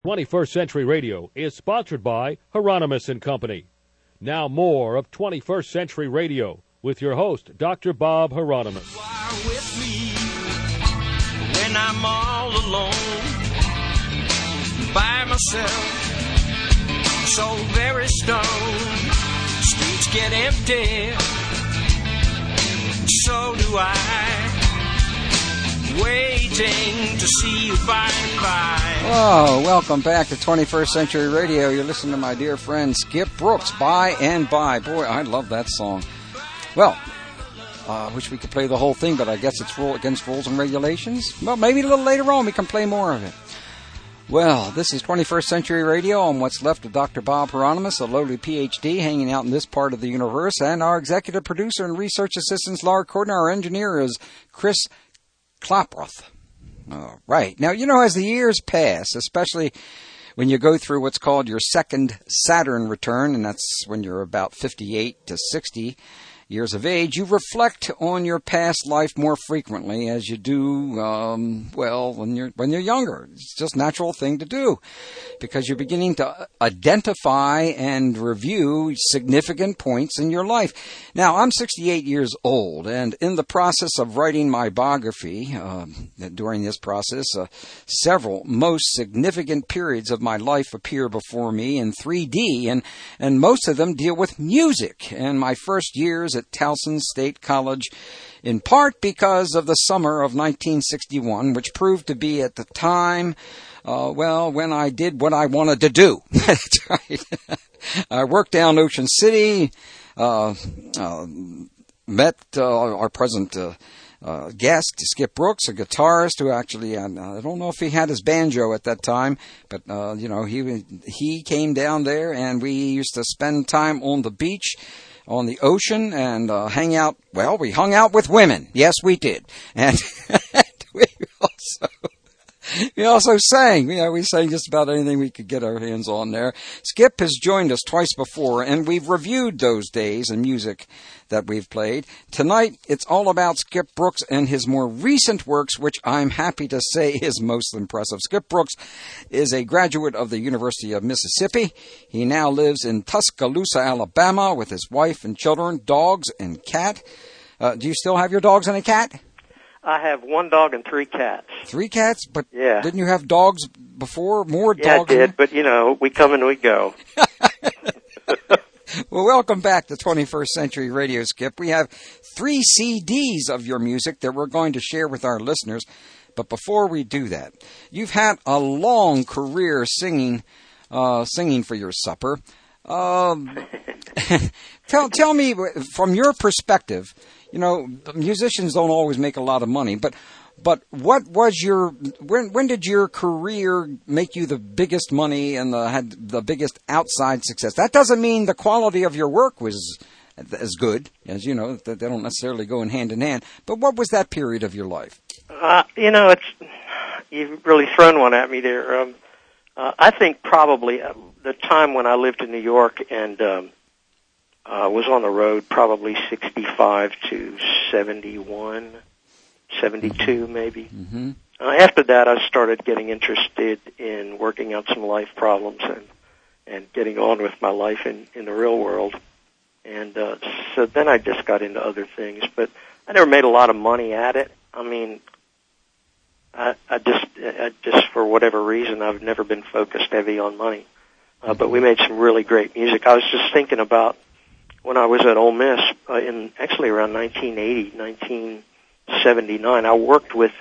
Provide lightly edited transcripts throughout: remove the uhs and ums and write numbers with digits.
21st Century Radio is sponsored by Hieronymus and Company. Now more of 21st Century Radio with your host, Dr. Bob Hieronymus. Fly with me when I'm all alone, by myself, so very stoned. Streets get empty, so do I. Waiting to see you by and by. Oh, welcome back to 21st Century Radio. You're listening to my dear friend Skip Brooks, By and By. Boy, I love that song. Well, I wish we could play the whole thing, but I guess it's against rules and regulations. Well, maybe a little later on we can play more of it. Well, this is 21st Century Radio on what's left of Dr. Bob Hieronymus, a lowly Ph.D. hanging out in this part of the universe, and our executive producer and research assistant is Laura Corden. Our engineer is Chris Klaproth. All right. Now, you know, as the years pass, especially when you go through what's called your second Saturn return, and that's when you're about 58 to 60 years of age, you reflect on your past life more frequently as you do, when you're younger. It's just a natural thing to do because you're beginning to identify and review significant points in your life. Now, I'm 68 years old, and in the process of writing my biography, during this process, several most significant periods of my life appear before me in 3D, and most of them deal with music. And my first years at Towson State College, in part because of the summer of 1961, which proved to be at the time, when I did what I wanted to do. That's right. I worked down Ocean City, met our present guest, Skip Brooks, a guitarist who actually, I don't know if he had his banjo at that time, but, he came down there and we used to spend time on the beach, on the ocean, and hang out. Well, we hung out with women. Yes, we did. And we also sang. We sang just about anything we could get our hands on there. Skip has joined us twice before, and we've reviewed those days and music that we've played. Tonight, it's all about Skip Brooks and his more recent works, which I'm happy to say is most impressive. Skip Brooks is a graduate of the University of Mississippi. He now lives in Tuscaloosa, Alabama, with his wife and children, dogs and cat. Do you still have your dogs and a cat? I have one dog and 3 cats. 3 cats? But yeah. Didn't you have dogs before? More dogs? Yeah, I did, but, we come and we go. Well, welcome back to 21st Century Radio, Skip. We have 3 CDs of your music that we're going to share with our listeners. But before we do that, you've had a long career singing for your supper. Tell me, from your perspective, musicians don't always make a lot of money, but what was when did your career make you the biggest money and had the biggest outside success? That doesn't mean the quality of your work was as good, as they don't necessarily go in hand, but what was that period of your life? You've really thrown one at me there. I think probably the time when I lived in New York and was on the road, probably 65 to 71, 72 maybe. Mm-hmm. After that, I started getting interested in working out some life problems and getting on with my life in the real world. And so then I just got into other things, but I never made a lot of money at it. I mean, I just for whatever reason, I've never been focused heavy on money. But we made some really great music. I was just thinking about when I was at Ole Miss in actually around 1980, 1979. I worked with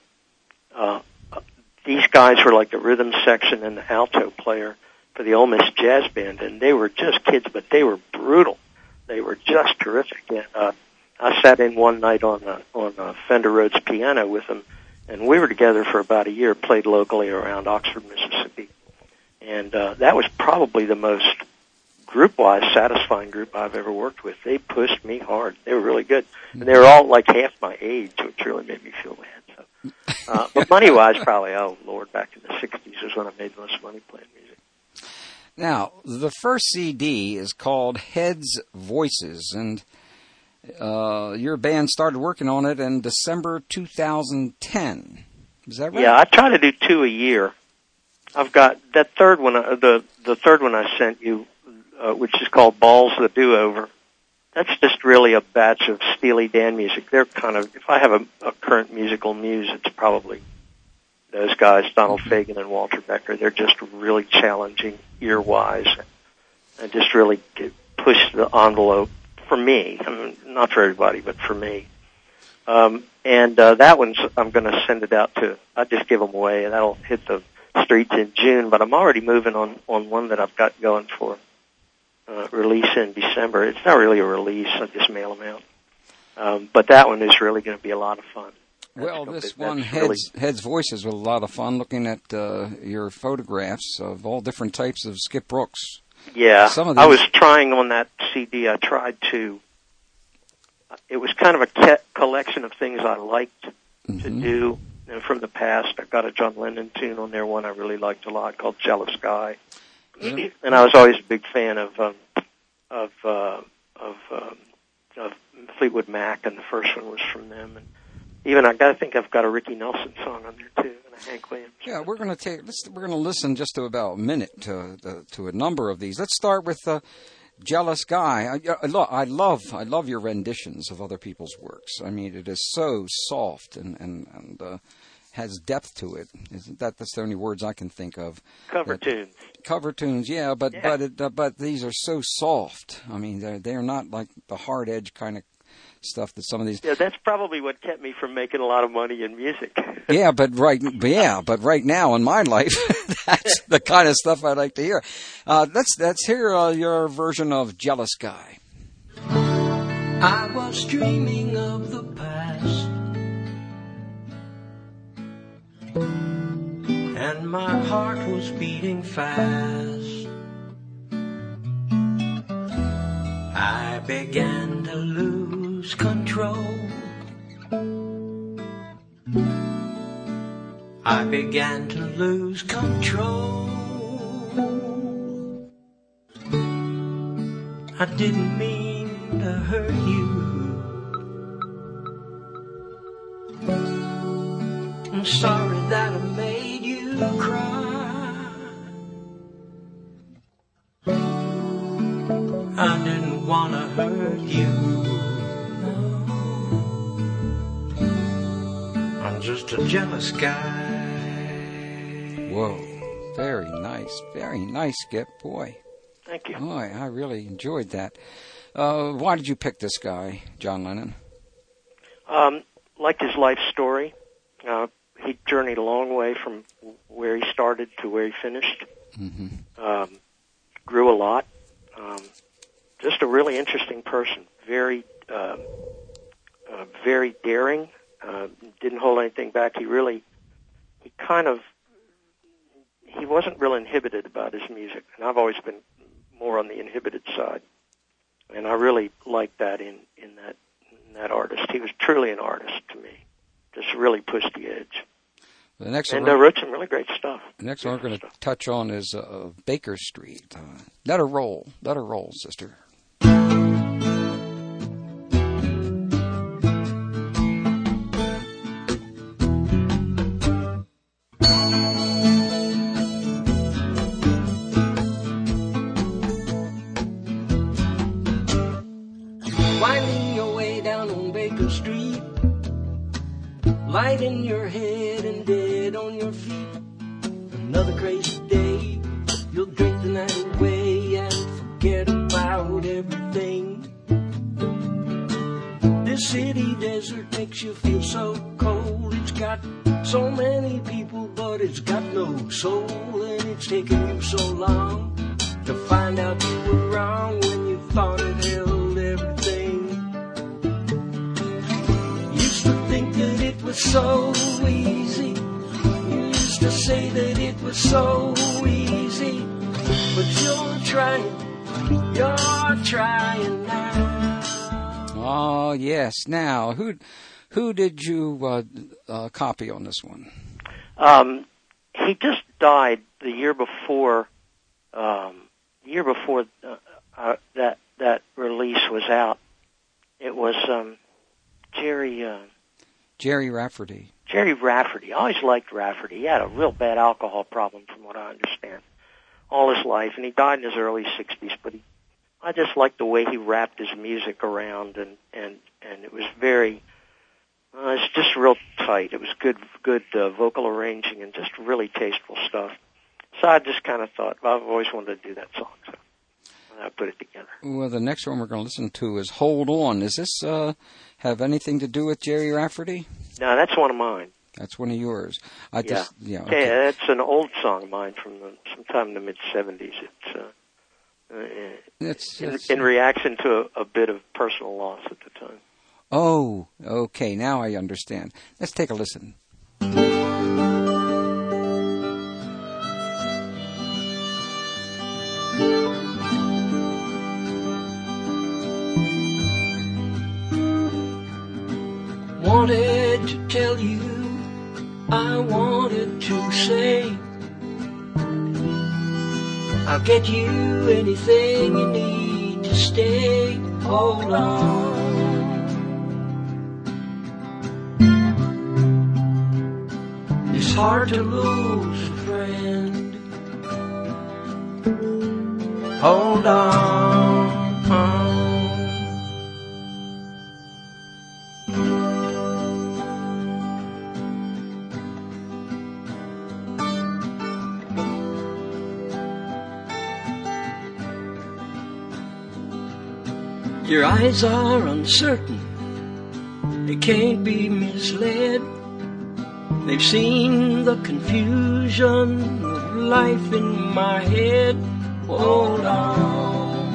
these guys were like the rhythm section and the alto player for the Ole Miss Jazz Band, and they were just kids, but they were brutal. They were just terrific. And I sat in one night on Fender Rhodes piano with them, and we were together for about a year, played locally around Oxford, Mississippi. And that was probably the most group-wise satisfying group I've ever worked with. They pushed me hard. They were really good. And they were all like half my age, which really made me feel bad. So, but money-wise, probably, back in the 60s is when I made the most money playing music. Now, the first CD is called Heads Voices, and your band started working on it in December 2010. Is that right? Yeah, I try to do 2 a year. I've got that third one, the third one I sent you, which is called Balls the Do-Over. That's just really a batch of Steely Dan music. They're kind of, if I have a current musical muse, it's probably those guys, Donald Fagen and Walter Becker. They're just really challenging ear-wise and just really push the envelope for me. I mean, not for everybody, but for me. And that one's, I'm going to send it out to, I'll just give them away, and that'll hit the streets in June, but I'm already moving on one that I've got going for release in December. It's not really a release, I just mail them out. But that one is really going to be a lot of fun. Well, this one, Heads Voices, was a lot of fun looking at your photographs of all different types of Skip Brooks. Yeah, some of these... I was trying on that CD, I tried to, it was kind of a collection of things I liked to do. And from the past, I've got a John Lennon tune on there, one I really liked a lot called Jealous Guy. And I was always a big fan of Fleetwood Mac, and the first one was from them. And even I think I've got a Ricky Nelson song on there too, and a Hank Williams. Yeah, we're going to listen just to about a minute to a number of these. Let's start with Jealous Guy. I love your renditions of other people's works. I mean, it is so soft and has depth to it. That's the only words I can think of. Cover tunes, yeah, but these are so soft. I mean, they're not like the hard edge kind of stuff that some of these. Yeah, that's probably what kept me from making a lot of money in music. but right now in my life, that's the kind of stuff I like to hear. Let's hear your version of Jealous Guy. I was dreaming of the past, and my heart was beating fast. I began to lose control. I began to lose control. I didn't mean to hurt you. I'm sorry that I made you cry. I didn't want to hurt you. No. I'm just a jealous guy. Whoa. Very nice, Skip. Boy. Thank you. Boy, I really enjoyed that. Why did you pick this guy, John Lennon? Liked his life story. He journeyed a long way from where he started to where he finished. Mm-hmm. Grew a lot. Just a really interesting person. Very daring. Didn't hold anything back. He wasn't real inhibited about his music, and I've always been more on the inhibited side. And I really liked that in that artist. He was truly an artist to me. Just really pushed the edge. The next and wrote some really great stuff. The next one we're going to touch on is Baker Street. Let her roll, sister. Winding your way down on Baker Street, light in your head and dead on your feet. Another crazy day, you'll drink the night away and forget about everything. This city desert makes you feel so cold. It's got so many people, but it's got no soul. And it's taken you so long to find out you were wrong when you thought it held everything. Used to think that it was so easy. You used to say that it was so easy. But you're trying now. Oh, yes. Now, who did you copy on this one? He just died the year before that release was out. It was Jerry Jerry Rafferty. Jerry Rafferty. I always liked Rafferty. He had a real bad alcohol problem, from what I understand, all his life, and he died in his early 60s. But I just liked the way he wrapped his music around, and it was very. It's just real tight. It was good vocal arranging and just really tasteful stuff. So I just kind of thought, I've always wanted to do that song, so I put it together. Well, the next one we're going to listen to is Hold On. Does this have anything to do with Jerry Rafferty? No, that's one of mine. That's one of yours. Okay. Yeah, it's an old song of mine from sometime in the mid-'70s. It's in reaction to a bit of personal loss at the time. Oh, okay. Now I understand. Let's take a listen. Wanted to tell you, I wanted to say, I'll get you anything you need to stay. Hold on. It's hard to lose a friend. Hold on. Your eyes are uncertain, they can't be misled. They've seen the confusion of life in my head. Hold on.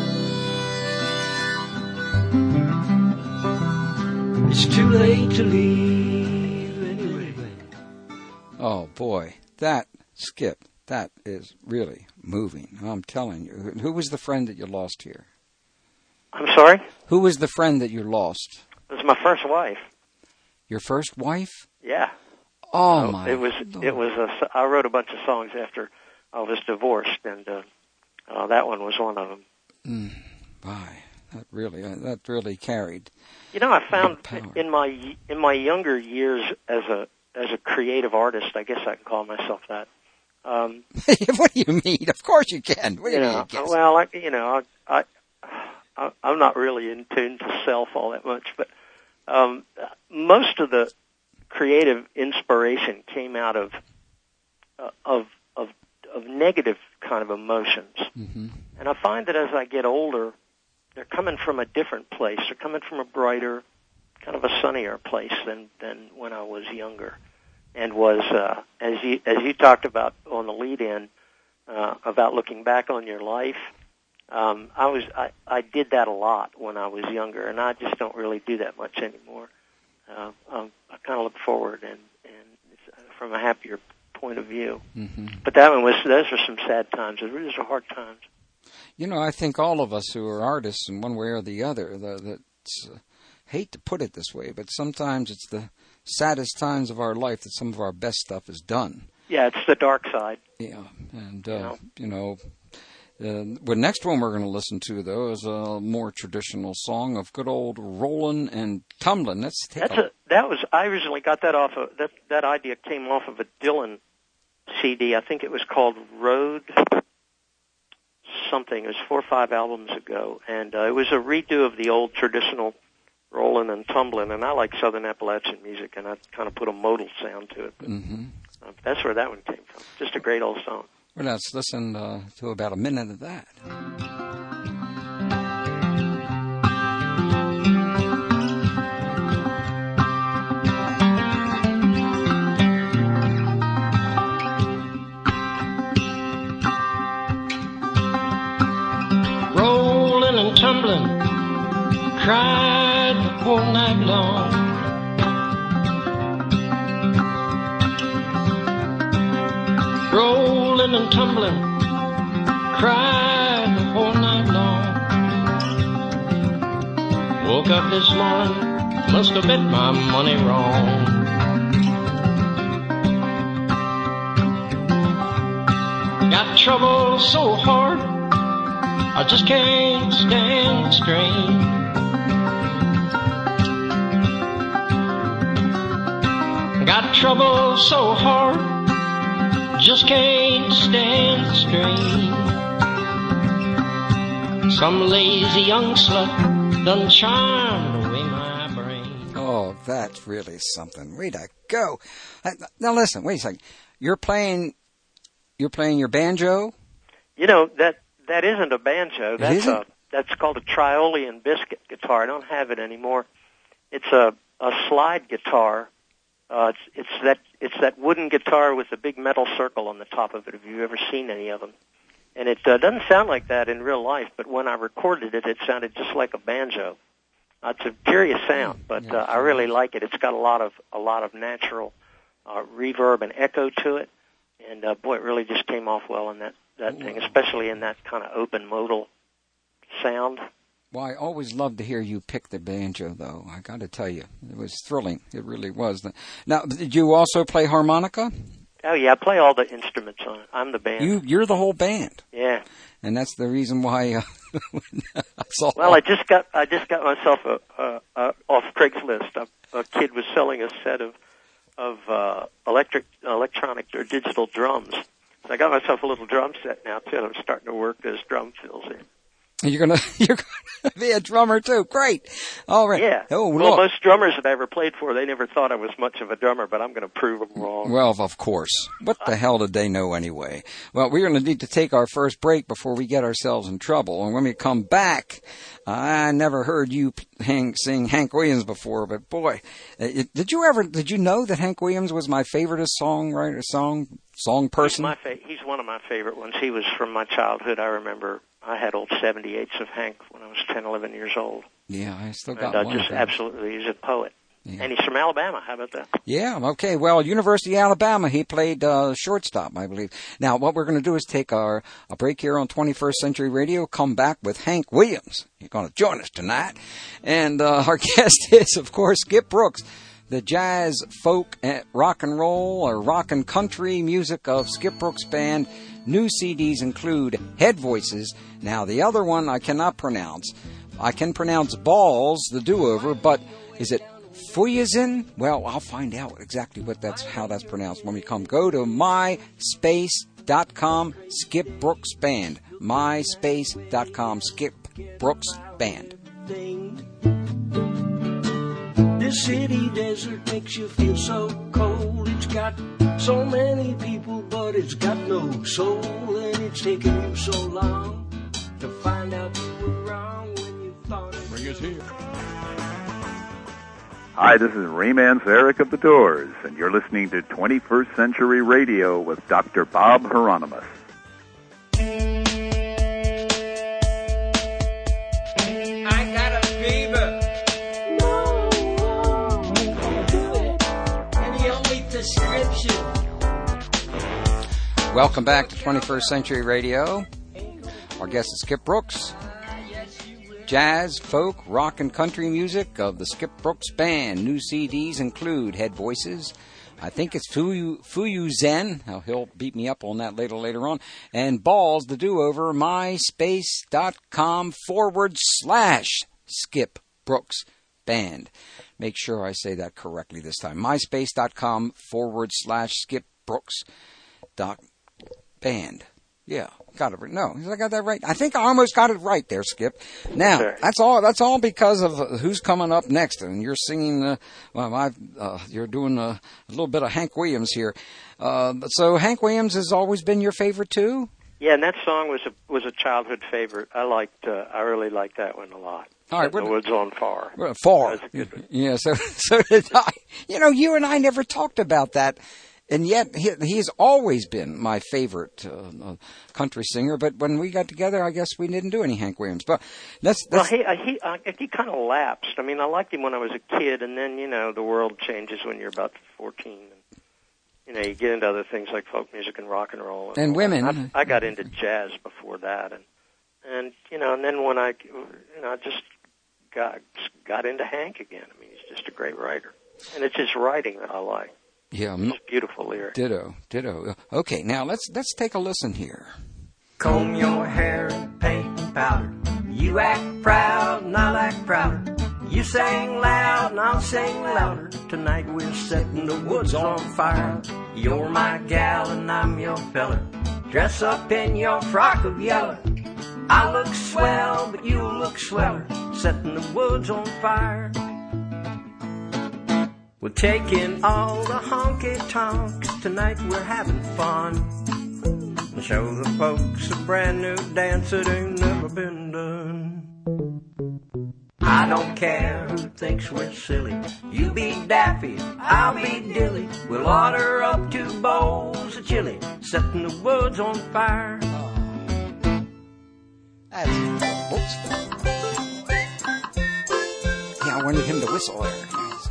It's too late to leave anyway. Oh, boy. That, Skip, that is really moving. I'm telling you. Who was the friend that you lost here? I'm sorry? Who was the friend that you lost? It was my first wife. Your first wife? Yeah. Oh, my Lord. I wrote a bunch of songs after I was divorced, and that one was one of them. My, that really carried. You know, I found in my younger years as a creative artist, I guess I can call myself that. What do you mean? Of course you can. What do you mean? Well, I'm not really in tune to self all that much, but most of the creative inspiration came out of negative kind of emotions. Mm-hmm. And I find that as I get older, they're coming from a different place. They're coming from a brighter, kind of a sunnier place than when I was younger. And was as you talked about on the lead-in about looking back on your life. I did that a lot when I was younger, and I just don't really do that much anymore. I kind of look forward and from a happier point of view. Mm-hmm. But those were some sad times. Those were hard times. You know, I think all of us who are artists in one way or the other, hate to put it this way, but sometimes it's the saddest times of our life that some of our best stuff is done. Yeah, it's the dark side. Yeah, and, the next one we're going to listen to, though, is a more traditional song of good old Rollin' and Tumblin'. I originally got that off of, that idea came off of a Dylan CD. I think it was called Road something. It was 4 or 5 albums ago, and it was a redo of the old traditional Rollin' and Tumblin', and I like Southern Appalachian music, and I kind of put a modal sound to it. But, that's where that one came from. Just a great old song. Well, let's listen to about a minute of that. Rolling and tumbling, cried the whole night long. Rolling and tumbling, cried the whole night long. Woke up this morning, must have bet my money wrong. Got trouble so hard, I just can't stand the strain. got trouble so hard, just can't stand the strain. Some lazy young slut done charmed away my brain. Oh, that's really something. Way to go. Now listen, wait a second. You're playing your banjo? You know, that isn't a banjo. That's called a Triolean biscuit guitar. I don't have it anymore. It's a slide guitar. It's that wooden guitar with the big metal circle on the top of it. Have you ever seen any of them? And it doesn't sound like that in real life, but when I recorded it, it sounded just like a banjo. It's a curious sound, but I really like it. It's got a lot of natural reverb and echo to it, and boy, it really just came off well in that thing, especially in that kind of open modal sound. Well, I always loved to hear you pick the banjo, though. I got to tell you, it was thrilling. It really was. Now, did you also play harmonica? Oh yeah, I play all the instruments on it. I'm the band. You're the whole band. Yeah. And that's the reason why I saw. Well, I just got myself off Craigslist. A kid was selling a set of electronic or digital drums. So I got myself a little drum set now too. I'm starting to work those drum fills in. You're gonna be a drummer too. Great. All right. Yeah. Oh, well, look. most drummers that I ever played for, they never thought I was much of a drummer, but I'm going to prove them wrong. Well, of course. What the hell did they know anyway? Well, we're going to need to take our first break before we get ourselves in trouble. And when we come back, I never heard you sing Hank Williams before, but boy, did you know that Hank Williams was my favoriteest songwriter, song person? He's one of my favorite ones. He was from my childhood. I remember I had old 78s of Hank when I was 10, 11 years old. Yeah, I still got one. Just Absolutely, he's a poet. Yeah. And he's from Alabama. How about that? Yeah, okay. Well, University of Alabama, he played shortstop, I believe. Now, what we're going to do is take a break here on 21st Century Radio, come back with Hank Williams. He's going to join us tonight. And our guest is, of course, Skip Brooks. The jazz, folk, rock and roll, or rock and country music of Skip Brooks Band. New CDs include Head Voices. Now, the other one I cannot pronounce. I can pronounce Balls, the do-over, but is it Fuyazin? Well, I'll find out exactly how that's pronounced when we come. Go to myspace.com, Skip Brooks Band. myspace.com, Skip Brooks Band. This city desert makes you feel so cold. It's got so many people, but it's got no soul. And it's taken you so long to find out you were wrong when you thought it. Bring us here. Hi, this is Rayman's Eric of the Doors, and you're listening to 21st Century Radio with Dr. Bob Hieronymus. I got a fever. Prescription. Welcome back to 21st Century Radio. Our guest is Skip Brooks. Jazz, folk, rock, and country music of the Skip Brooks Band. New CDs include Head Voices. I think it's Fuyu Zen. He'll beat me up on that later on. And Balls, the do-over, myspace.com/Skip Brooks Band. Make sure I say that correctly this time. myspace.com/Skip Brooks Band. Yeah, got it. No, I got that right. I think I almost got it right there, Skip. Now, sure. That's all because of who's coming up next. And you're singing, you're doing a little bit of Hank Williams here. So Hank Williams has always been your favorite too? Yeah, and that song was a childhood favorite. I really liked that one a lot. All right, The Woods on Far. Far. That was a good one. Yeah, so did I. You and I never talked about that, and yet he's always been my favorite country singer. But when we got together, I guess we didn't do any Hank Williams. But that's he kind of lapsed. I mean, I liked him when I was a kid, and then the world changes when you're about 14. And, you get into other things like folk music and rock and roll and women. I got into jazz before that, and then when I just got into Hank again. I mean, he's just a great writer, and it's his writing that I like. Yeah, it's beautiful lyrics. Ditto. Okay, now let's take a listen here. Comb your hair and paint and powder. You act proud and I act prouder. You sing loud and I'll sing louder. Tonight we're setting the woods on fire. You're my gal and I'm your feller. Dress up in your frock of yellow. I look swell, but you look sweller. Setting the woods on fire. We're taking all the honky-tonks. Tonight we're having fun. We'll show the folks a brand new dance that ain't never been done. I don't care who thinks we're silly. You be Daffy, I'll be Dilly. We'll order up 2 bowls of chili, setting the woods on fire. That's whoops. Yeah, I wanted him to whistle there.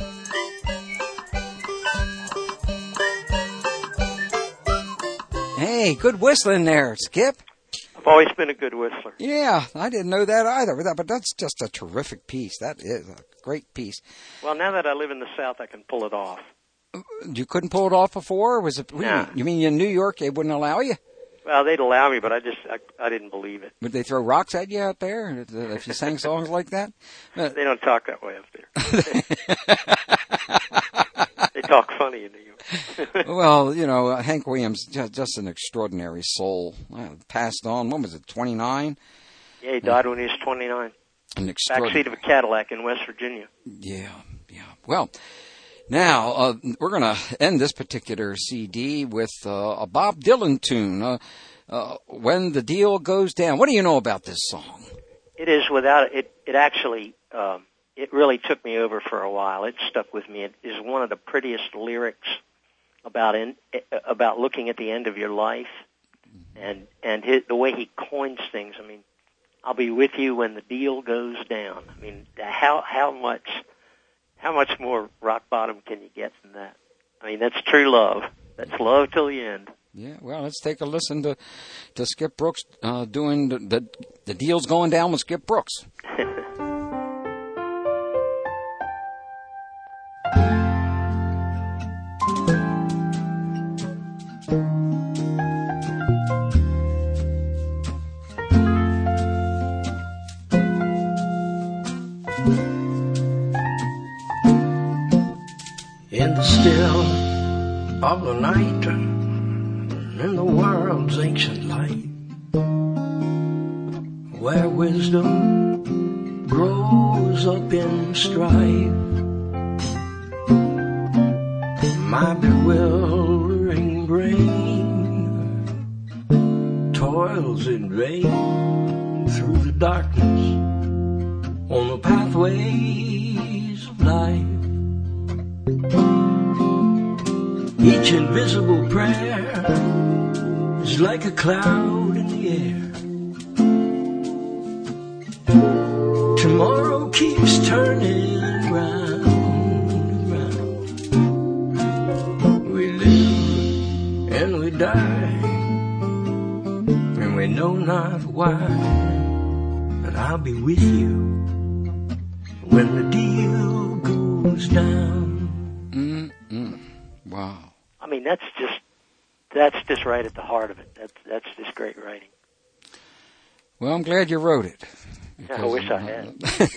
Hey, good whistling there, Skip. I've always been a good whistler. Yeah, I didn't know that either. But that's just a terrific piece. That is a great piece. Well, now that I live in the South, I can pull it off. You couldn't pull it off before? Or was it? Nah. You mean in New York they wouldn't allow you? Well, they'd allow me, but I didn't believe it. Would they throw rocks at you out there if you sang songs like that? They don't talk that way up there. They talk funny in New York. Well, you know, Hank Williams, just an extraordinary soul. Passed on, when was it, 29? Yeah, he died when he was 29. Backseat of a Cadillac in West Virginia. Yeah. Well, now, we're going to end this particular CD with a Bob Dylan tune, When the Deal Goes Down. What do you know about this song? It is without it. It actually, it really took me over for a while. It stuck with me. It is one of the prettiest lyrics about looking at the end of your life, and the way he coins things. I mean, I'll be with you when the deal goes down. I mean, how much more rock bottom can you get than that? I mean, that's true love. That's love till the end. Yeah, well, let's take a listen to Skip Brooks doing the deal's going down with Skip Brooks. In the still of the night, in the world's ancient light, where wisdom grows up in strife, my bewildering brain toils in vain through the darkness on the pathways of life. Each invisible prayer is like a cloud in the air. Tomorrow keeps turning round and round. We live and we die, and we know not why. But I'll be with you when the deal goes down. Wow. I mean, that's just right at the heart of it. That's just great writing. Well, I'm glad you wrote it. I wish I had.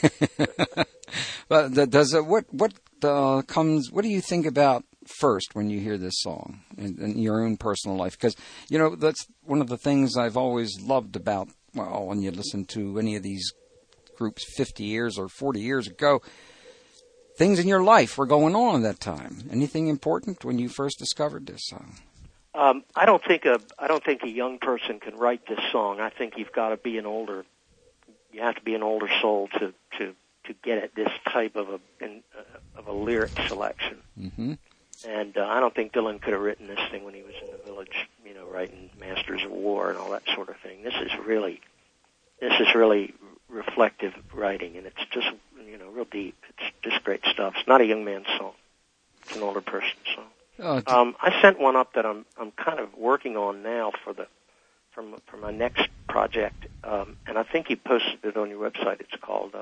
But what do you think about first when you hear this song in your own personal life? Because, you know, that's one of the things I've always loved about, well, when you listen to any of these groups 50 years or 40 years ago, things in your life were going on at that time. Anything important when you first discovered this song? I don't think a young person can write this song. I think you have to be an older soul to get at this type of a lyric selection. Mm-hmm. And I don't think Dylan could have written this thing when he was in the Village, you know, writing Masters of War and all that sort of thing. This is really reflective writing, and it's just, you know, real deep. It's just great stuff. It's not a young man's song. It's an older person's song. I sent one up that I'm kind of working on now for my next project, and I think you posted it on your website. It's called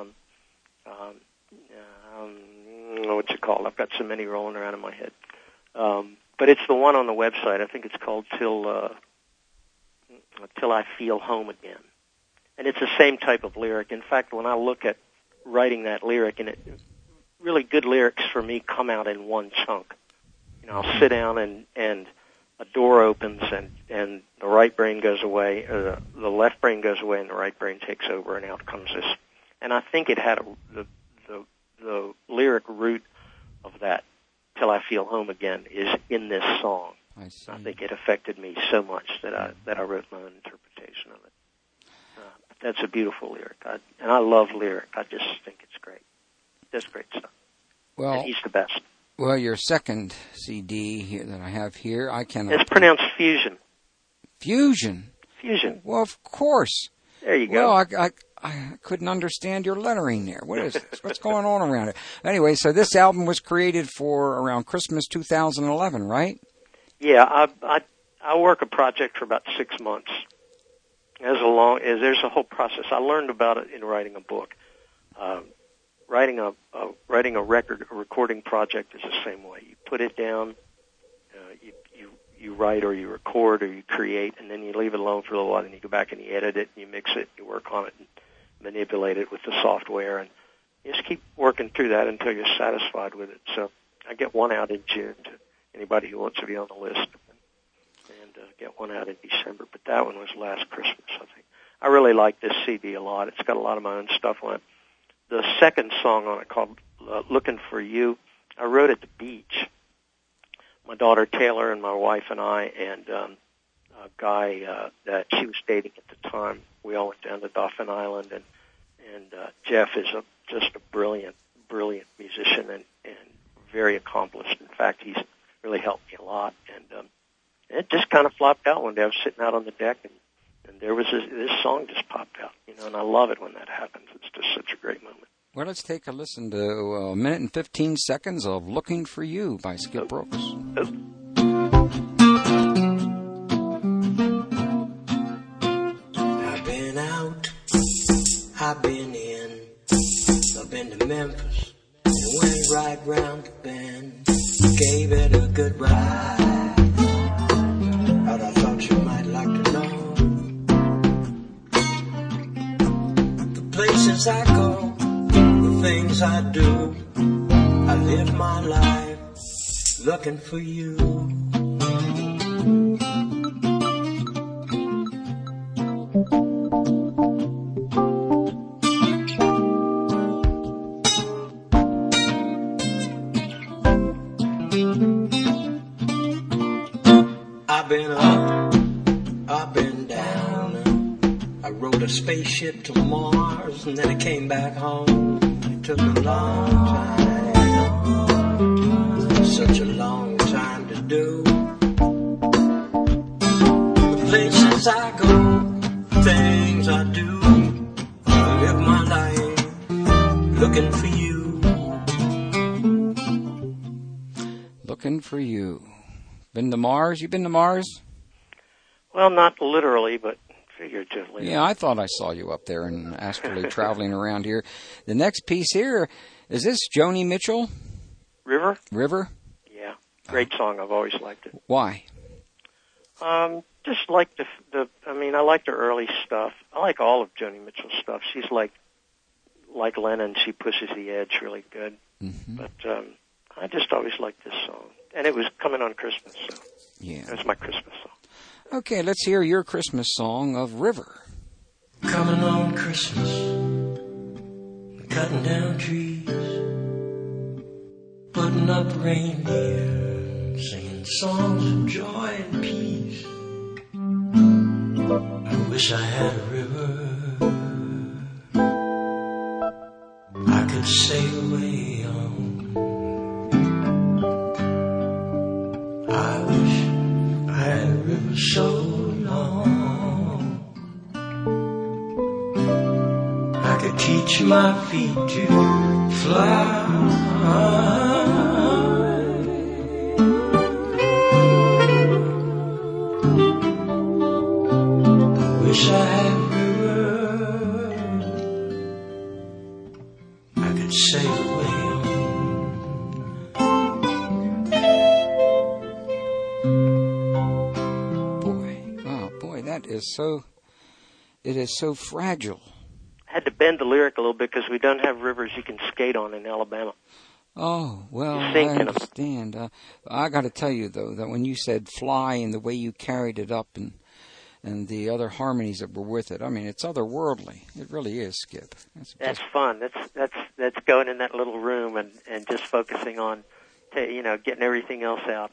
what's it called? I've got so many rolling around in my head, but it's the one on the website. I think it's called Till I Feel Home Again, and it's the same type of lyric. In fact, when I look at writing that lyric, and really good lyrics for me come out in one chunk. I'll sit down and a door opens and the right brain goes away, or the left brain goes away, and the right brain takes over, and out comes this. And I think it had the lyric root of that "Till I Feel Home Again" is in this song. I see. I think it affected me so much that I wrote my own interpretation of it. That's a beautiful lyric, and I love lyric. I just think it's great. Just great stuff. Well, and he's the best. Well, your second CD here that I have here, I cannot. It's pronounced Fusion. Fusion. Fusion. Well, of course. There you go. Well, I couldn't understand your lettering there. What is this? What's going on around it? Anyway, so this album was created for around Christmas 2011, right? Yeah, I work a project for about 6 months. There's a whole process. I learned about it in writing a book. Writing a recording project is the same way. You put it down, you write or you record or you create, and then you leave it alone for a little while, and you go back and you edit it, and you mix it, you work on it, and manipulate it with the software, and you just keep working through that until you're satisfied with it. So I get one out in June to anybody who wants to be on the list, and get one out in December. But that one was last Christmas, I think. I really like this CD a lot. It's got a lot of my own stuff on it. The second song on it, called Looking for You, I wrote at the beach. My daughter Taylor and my wife and I and a guy that she was dating at the time, we all went down to Dauphin Island, and Jeff is just a brilliant musician and very accomplished. In fact, he's really helped me a lot. And it just kind of flopped out one day. I was sitting out on the deck, and there was this song just popped out, and I love it when that happens. It's just such a great moment. Well, let's take a listen to a minute and 15 seconds of Looking for You by Skip Brooks. I've been out, I've been in, I've been to Memphis, went right round the bend, gave it a good ride, but I thought you might like to know the places I go, the things I do. I live my life looking for you. I've been up, I've been down. I rode a spaceship to Mars, and then I came back home. It took a long time, such a long time to do. The places I go, things I do, I live my life looking for you. Looking for You. Been to Mars? You been to Mars? Well, not literally, but figuratively. Yeah, I thought I saw you up there and astrally traveling around here. The next piece here, is this Joni Mitchell? River? Yeah. Great song. I've always liked it. Why? Just like I like the early stuff. I like all of Joni Mitchell's stuff. She's like Lennon. She pushes the edge really good. Mm-hmm. But I just always liked this song. And it was coming on Christmas, so yeah, that's my Christmas song. Okay, let's hear your Christmas song of River. Coming on Christmas, cutting down trees, putting up reindeer, singing songs of joy and peace. I wish I had a river I could sail away on. I wish I had a river so long I could teach my feet to fly. I wish I had a river I could sail away on. It is so fragile. had to bend the lyric a little bit because we don't have rivers you can skate on in Alabama. Oh, well, I sink in 'em. understand. I got to tell you, though, that when you said fly and the way you carried it up and the other harmonies that were with it, I mean, it's otherworldly. It really is, Skip. That's fun. That's going in that little room and just focusing on, getting everything else out.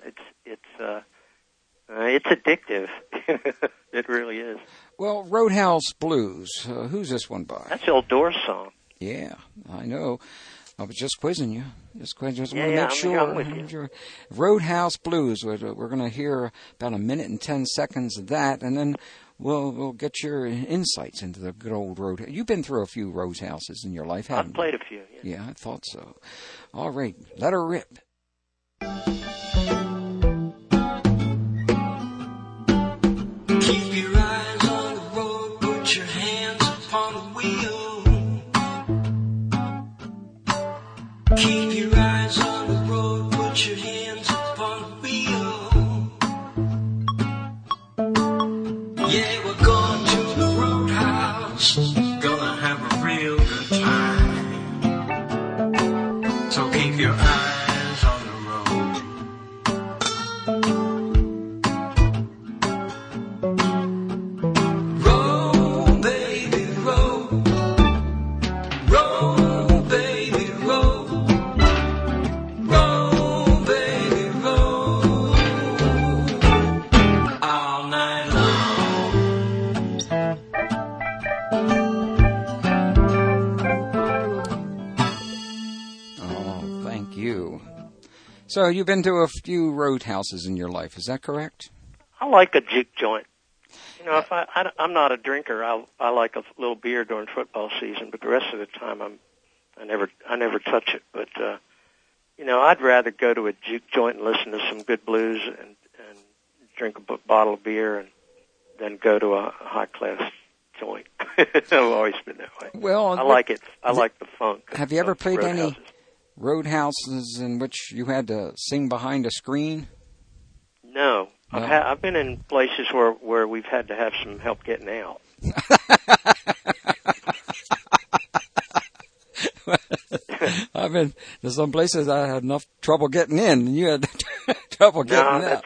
It's addictive. It really is. Well, Roadhouse Blues. Who's this one by? That's the old Doors song. Yeah, I know. I was just quizzing you. Just want to Yeah, make sure. I'm with you. Roadhouse Blues. We're going to hear about a minute and 10 seconds of that, and then we'll get your insights into the good old road. You've been through a few roadhouses in your life, haven't you? I've played a few. Yeah, I thought so. All right, let her rip. Keep your eyes on the road, put your hands upon the wheel. Keep your eyes on the road, put your hands upon the wheel. Yeah, we're going to the roadhouse, gonna have a real good time. So keep your eyes on the road. Roll, baby, roll. Roll, baby, roll. Roll, baby, roll. All night long. Oh, thank you. So you've been to a few roadhouses in your life, is that correct? I like a juke joint. If I'm not a drinker, I like a little beer during football season, but the rest of the time I never touch it. But I'd rather go to a juke joint and listen to some good blues and drink a bottle of beer and then go to a high class joint. I've always been that way. Well, I like it. I like the funk. Have you ever played any roadhouses. roadhouses in which you had to sing behind a screen? No. No? I've been in places where we've had to have some help getting out. I've been to some places I had enough trouble getting in, and you had trouble getting out.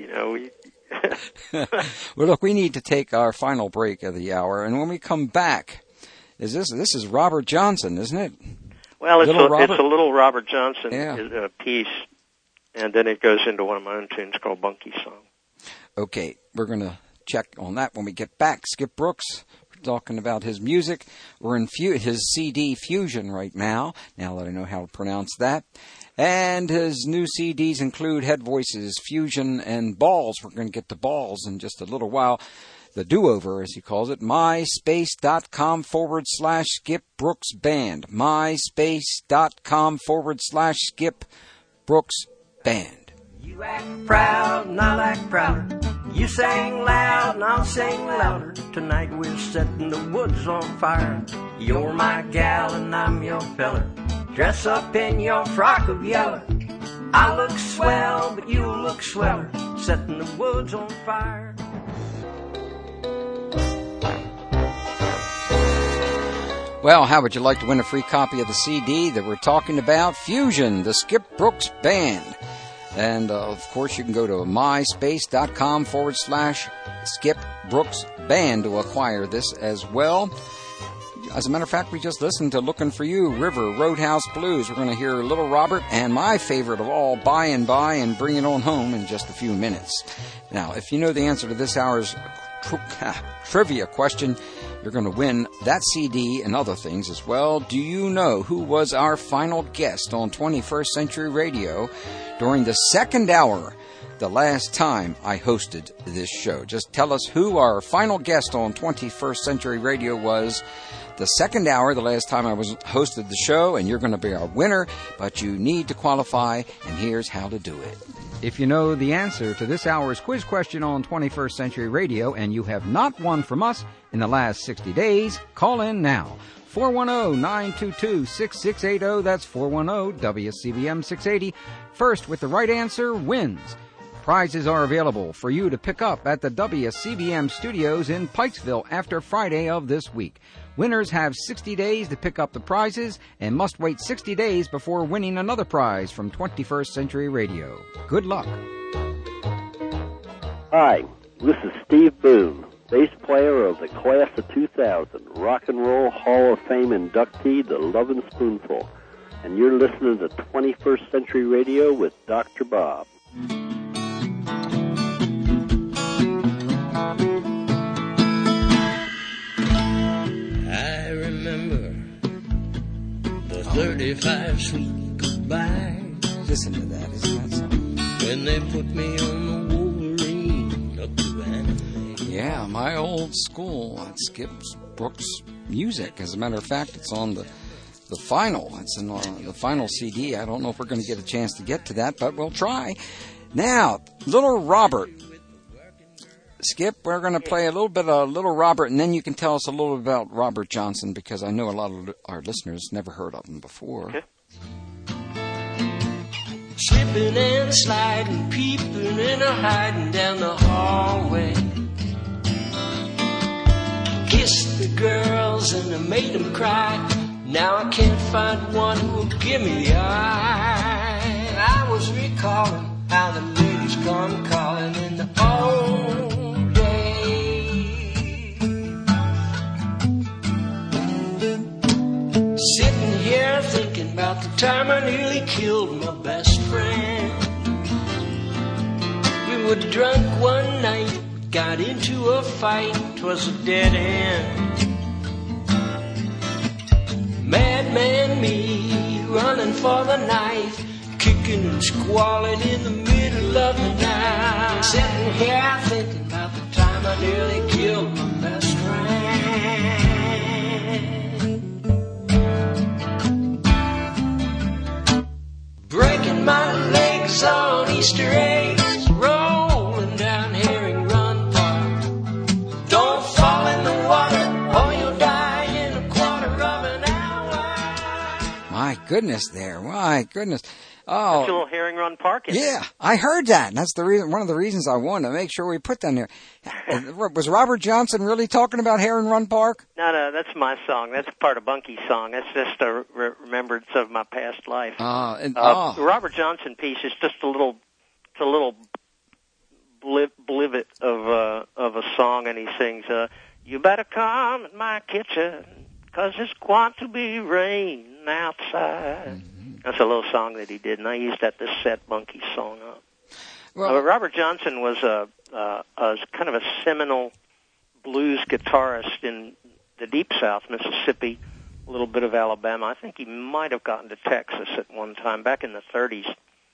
Well, look, we need to take our final break of the hour, and when we come back, this is Robert Johnson, isn't it? Well, it's a Robert? little Robert Johnson Yeah. piece, and then it goes into one of my own tunes called Bunky Song. Okay, we're going to check on that when we get back. Skip Brooks, we're talking about his music. We're in his CD Fusion right now that I know how to pronounce that. And his new CDs include Head Voices, Fusion, and Balls. We're going to get to Balls in just a little while. The do-over, as he calls it, myspace.com/Skip Brooks Band. myspace.com/Skip Brooks Band. You act proud and I act prouder. You sing loud and I'll sing louder. Tonight we're setting the woods on fire. You're my gal and I'm your feller. Dress up in your frock of yellow. I look swell, but you look sweller. Setting the woods on fire. Well, how would you like to win a free copy of the CD that we're talking about? Fusion, the Skip Brooks Band. And, of course, you can go to myspace.com/Skip Brooks Band to acquire this as well. As a matter of fact, we just listened to Looking for You, River, Roadhouse Blues. We're going to hear Little Robert and my favorite of all, By and By, and Bring It On Home in just a few minutes. Now, if you know the answer to this hour's trivia question, you're going to win that CD and other things as well. Do you know who was our final guest on 21st Century Radio during the second hour, the last time I hosted this show? Just tell us who our final guest on 21st Century Radio was the second hour, the last time I was hosted the show, and you're going to be our winner, but you need to qualify, and here's how to do it. If you know the answer to this hour's quiz question on 21st Century Radio and you have not won from us in the last 60 days, call in now. 410-922-6680. That's 410-WCBM 680. First with the right answer wins. Prizes are available for you to pick up at the WCBM studios in Pikesville after Friday of this week. Winners have 60 days to pick up the prizes and must wait 60 days before winning another prize from 21st Century Radio. Good luck. Hi, this is Steve Boone, bass player of the Class of 2000 Rock and Roll Hall of Fame inductee, The Lovin' Spoonful. And you're listening to 21st Century Radio with Dr. Bob. I remember the 35 sweet goodbyes. Listen to that, isn't that something? When they put me on the Wolverine up to Anime. Yeah, my old school. That's Skip Brooks music. As a matter of fact, it's on the final. It's in the final CD. I don't know if we're going to get a chance to get to that, but we'll try. Now, Little Robert. Skip, we're going to play a little bit of Little Robert, and then you can tell us a little about Robert Johnson, because I know a lot of our listeners never heard of him before. Okay. Slipping and sliding, peeping and hiding down the hallway. Kissed the girls and I made them cry. Now I can't find one who'll give me the eye. I was recalling how the ladies come calling in the old days. Sitting here thinking about the time I nearly killed my best friend. We were drunk one night, got into a fight, 'twas a dead end. Madman me, running for the knife, kicking and squalling in the middle of the night. Sitting here thinking about the time I nearly killed my best friend. Breaking my legs on Easter eggs, rolling down Herring Run Park. Don't fall in the water or you'll die in a quarter of an hour. My goodness there. My goodness. Oh, That's a little Herring Run Park, isn't yeah, I heard that. And that's the reason. One of the reasons I wanted to make sure we put that in there. Was Robert Johnson really talking about Herring Run Park? No, that's my song. That's part of Bunky's song. That's just a remembrance of my past life. The Robert Johnson piece is just a little blivet of a song, and he sings, "You better come in my kitchen, 'cause it's going to be rain outside." Mm-hmm. That's a little song that he did, and I used that to set Bunky's song up. Well, Robert Johnson was a kind of a seminal blues guitarist in the Deep South, Mississippi, a little bit of Alabama. I think he might have gotten to Texas at one time, back in the 30s,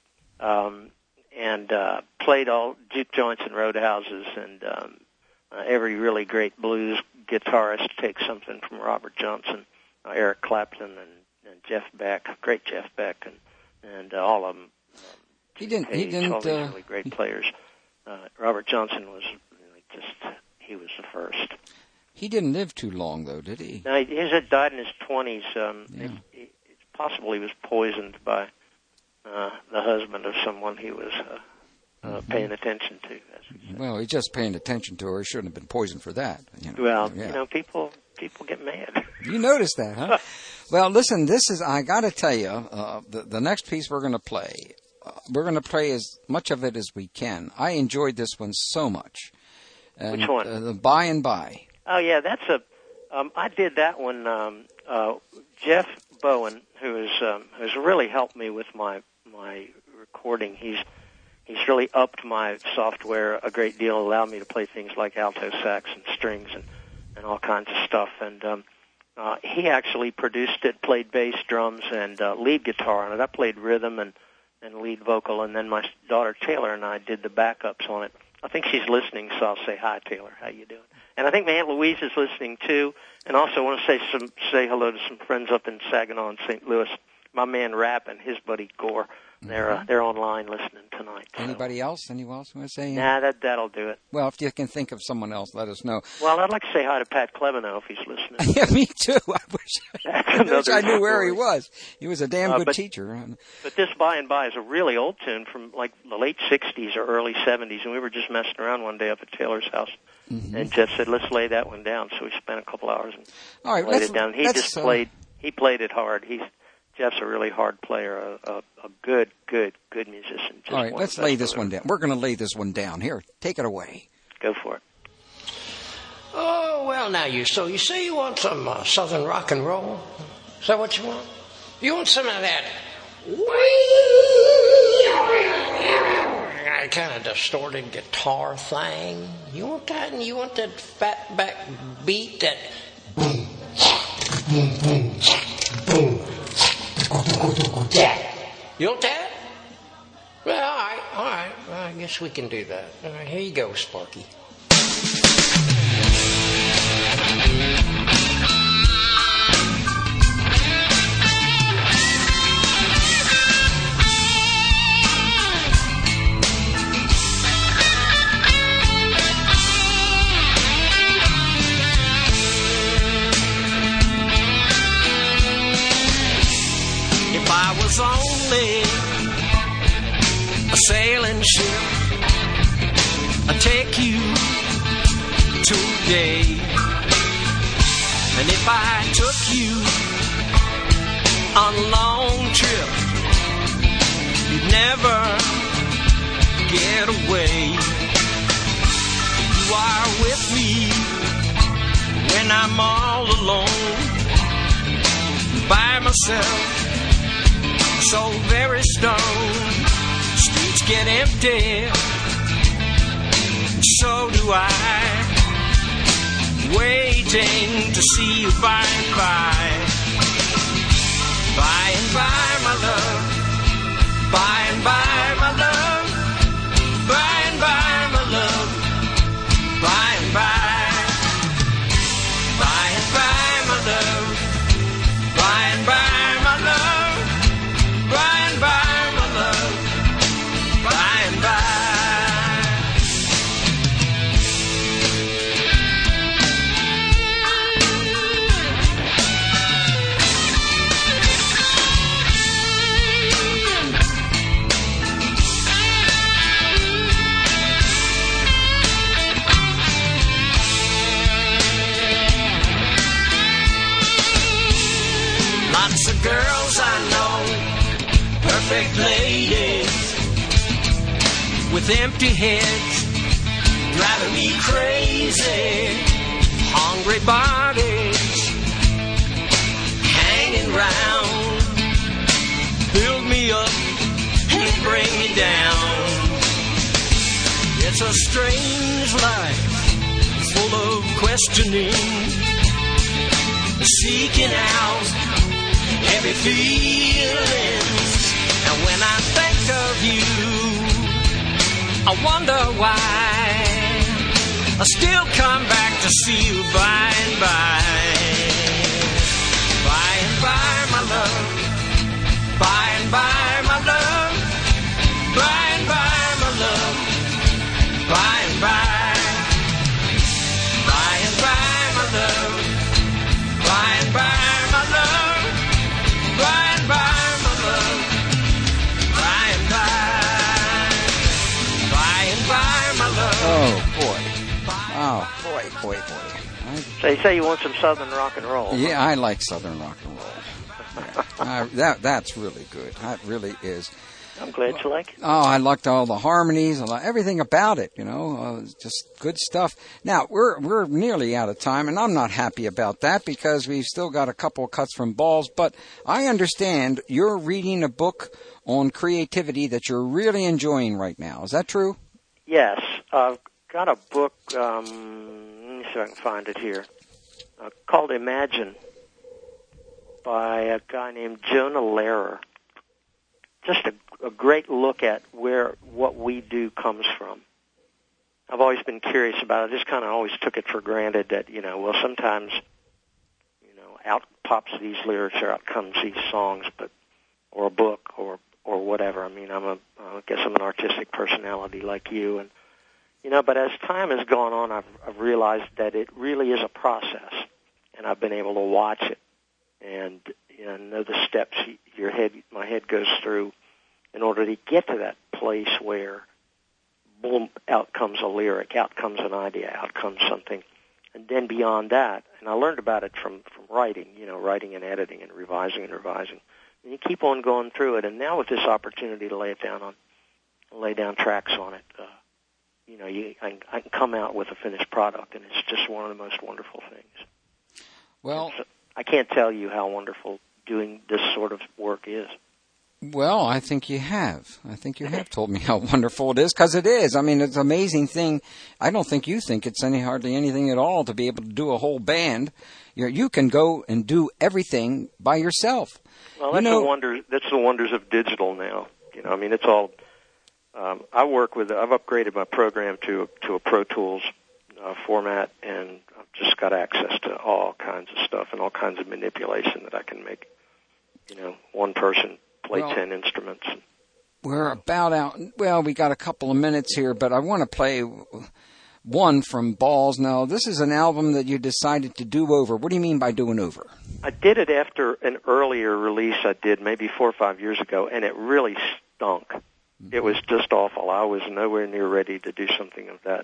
and played all juke joints and roadhouses, and every really great blues guitarist takes something from Robert Johnson, Eric Clapton, and Jeff Beck, great Jeff Beck, and all of them. He didn't. All these really great players. Robert Johnson was he was the first. He didn't live too long, though, did he? No, he had died in his 20s. It's possible he was poisoned by the husband of someone he was paying attention to. Well, he's just paying attention to her. He shouldn't have been poisoned for that. Well, people get mad. You noticed that, huh? Well, listen, I got to tell you, the next piece we're going to play as much of it as we can. I enjoyed this one so much. And, which one? The By and By. Oh, yeah, that's I did that one. Jeff Bowen, who has really helped me with my recording. He's really upped my software a great deal, allowed me to play things like alto sax and strings and all kinds of stuff. And he actually produced it, played bass, drums, and lead guitar on it. I played rhythm and lead vocal, and then my daughter Taylor and I did the backups on it. I think she's listening, so I'll say hi, Taylor. How you doing? And I think my Aunt Louise is listening too. And also want to say hello to some friends up in Saginaw and St. Louis. My man Rapp and his buddy Gore They're online listening tonight. So. Anybody else? Anyone else want to say? Nah, that'll do it. Well, if you can think of someone else, let us know. Well, I'd like to say hi to Pat Clevenow if he's listening. Yeah, me too. I wish I knew where he was. He was a damn good teacher. But this By and By is a really old tune from like the late 60s or early 70s, and we were just messing around one day up at Taylor's house, and Jeff said, let's lay that one down. So we spent a couple hours and laid it down. He played it hard. Jeff's a really hard player, a good musician. All right, let's lay this one down. We're going to lay this one down. Here, take it away. Go for it. Oh, well, now, you say you want some Southern rock and roll? Is that what you want? You want some of that kind of distorted guitar thing? You want that? And you want that fat back beat, that boom, boom, boom, boom. You want that? Well, all right. Well, I guess we can do that. All right, here you go, Sparky. If I was only a sailing ship, I'd take you today. And if I took you on a long trip, you'd never get away. You are with me when I'm all alone, by myself, so very stoned. Streets get empty, so do I, waiting to see you by and by. By and by, my love. By and by, my love. By and by, my love. By and by. By and by, my love. By and by, my love. By and by, my love. By and by. Lots of girls I know, perfect ladies, with empty heads, driving me crazy. Hungry bodies, hanging round, build me up and bring me down. It's a strange life, full of questioning, seeking out every feeling. And when I think of you, I wonder why I still come back to see you by and by. By and by, my love. By and by, my love. By and by, my love. By and by. By and by, my love. By and by, my love. By and by, my love. By and by. By and by, my love. Oh, boy. Oh, boy. So you say you want some Southern rock and roll? Yeah, I like Southern rock and roll. Yeah. That's really good. That really is. I'm glad you like it. Oh, I liked all the harmonies, everything about it. Just good stuff. Now we're nearly out of time, and I'm not happy about that because we've still got a couple of cuts from balls. But I understand you're reading a book on creativity that you're really enjoying right now. Is that true? Yes, I've got a book. Let me see if I can find it here. Called Imagine by a guy named Jonah Lehrer. Just a great look at where what we do comes from. I've always been curious about it. I just kind of always took it for granted that, sometimes, out pops these lyrics or out comes these songs, or a book or or whatever. I mean, I guess I'm an artistic personality like you, and but as time has gone on, I've realized that it really is a process, and I've been able to watch it and know the steps my head goes through in order to get to that place where, boom, out comes a lyric, out comes an idea, out comes something, and then beyond that, and I learned about it from writing, writing and editing and revising. And you keep on going through it, and now with this opportunity to lay down tracks on it, I can come out with a finished product, and it's just one of the most wonderful things. Well, so I can't tell you how wonderful doing this sort of work is. Well, I think you have. I think you have told me how wonderful it is, because it is. I mean, it's an amazing thing. I don't think you think it's hardly anything at all to be able to do a whole band. You can go and do everything by yourself. Well, that's the wonders of digital now. I mean, it's all. I've upgraded my program to a Pro Tools format, and I've just got access to all kinds of stuff and all kinds of manipulation that I can make. One person play 10 instruments. We're about out. Well, we got a couple of minutes here, but I want to play one from Balls. Now, this is an album that you decided to do over. What do you mean by doing over? I did it after an earlier release I did maybe 4 or 5 years ago, and it really stunk. Mm-hmm. It was just awful. I was nowhere near ready to do something of that,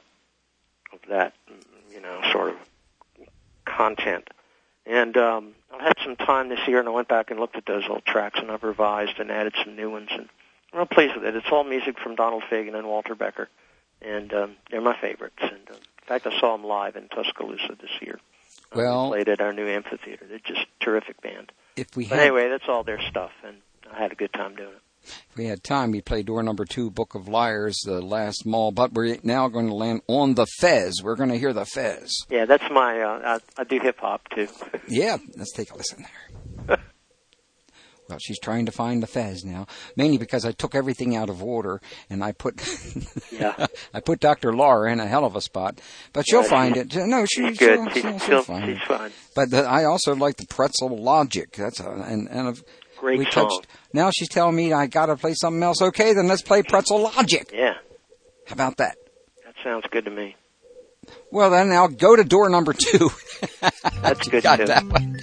sort of content. And I've had some time this year, and I went back and looked at those old tracks, and I've revised and added some new ones, and I'm real pleased with it. It's all music from Donald Fagen and Walter Becker, and they're my favorites. And in fact, I saw them live in Tuscaloosa this year. Well, they played at our new amphitheater. They're just a terrific band. But anyway, that's all their stuff, and I had a good time doing it. If we had time, we'd play door number 2, Book of Liars, the last mall. But we're now going to land on the Fez. We're going to hear the Fez. Yeah, that's my. I do hip hop too. Yeah, let's take a listen there. Well, she's trying to find the Fez now, mainly because I took everything out of order and I put. I put Dr. Laura in a hell of a spot, but she'll find it. No, she's good. She'll find it. She's fine. But I also like the Pretzel Logic. That's great song. Now she's telling me I got to play something else. Okay, then let's play Pretzel Logic. Yeah. How about that? That sounds good to me. Well, then I'll go to door number 2. That's good, got too. That one.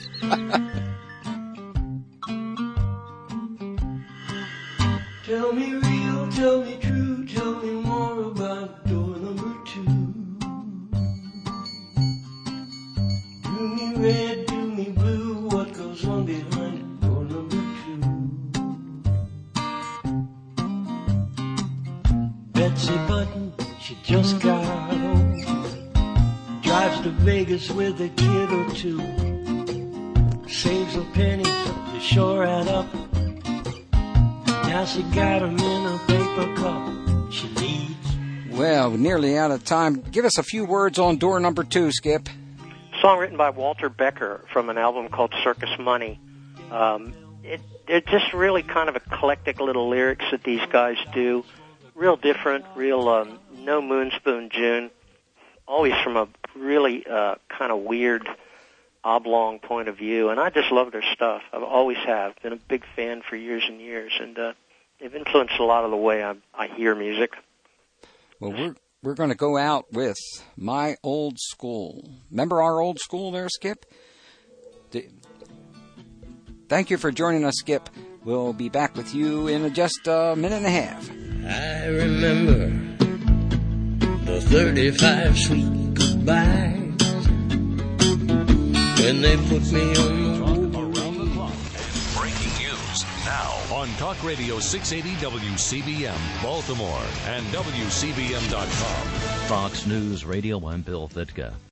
Tell me real, tell me true, tell me more about door number 2. Do me red, do me blue, what goes on behind door number 2? Betsy Button, she just got home, drives to Vegas with a kid or two, saves her pennies, they sure add up. Now she got them in a paper cup. She leads. Well, nearly out of time. Give us a few words on door number 2, Skip. Song written by Walter Becker from an album called Circus Money. They're just really kind of eclectic little lyrics that these guys do. Real different, real no Moonspoon June. Always from a really kind of weird, oblong point of view. And I just love their stuff. I always have. Been a big fan for years and years. And they've influenced a lot of the way I hear music. Well, we're going to go out with My Old School. Remember our old school there, Skip? Thank you for joining us, Skip. We'll be back with you in just a minute and a half. I remember the 35 sweet goodbyes when they put me on the around the clock. And breaking news now on Talk Radio 680 WCBM Baltimore and WCBM.com. Fox News Radio, I'm Bill Vitka.